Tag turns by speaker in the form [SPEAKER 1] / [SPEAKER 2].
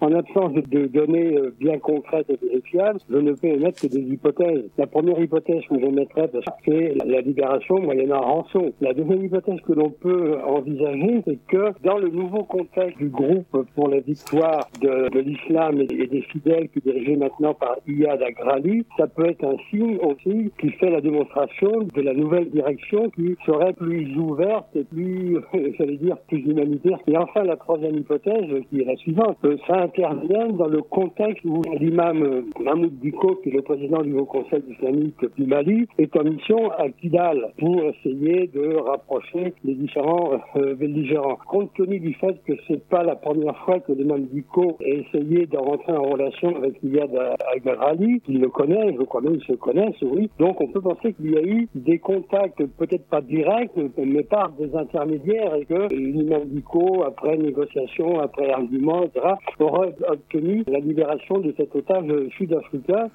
[SPEAKER 1] En absence de données bien concrètes et vérifiables, je ne peux émettre que des hypothèses. La première hypothèse que j'émettrais, c'est la libération moyennant rançon. La deuxième hypothèse que l'on peut envisager, c'est que dans le nouveau contexte du groupe pour la victoire de l'islam et des fidèles qui est dirigé maintenant par Iyad Agrali, ça peut être un signe aussi qui fait la démonstration de la nouvelle direction qui serait plus ouverte et plus, j'allais dire, plus humanitaire. Et enfin, la troisième hypothèse, qui est la suivante, ça intervient dans le contexte où l'imam Mahmoud Dicko, qui est le président du Haut Conseil islamique du Mali, est en mission à Kidal pour essayer de rapprocher les différents belligérants. Compte tenu du fait que c'est pas la première fois que l'imam Dicko a essayé de rentrer en relation avec Iyad Agrali, il le connaît, je crois même qu'ils se connaissent, oui. Donc on peut penser qu'il y a eu des contacts, peut-être pas directs, mais par des intermédiaires, et que l'imam Dicko, après négociation, après argument, etc., aurait obtenu la libération de cet otage sud-africain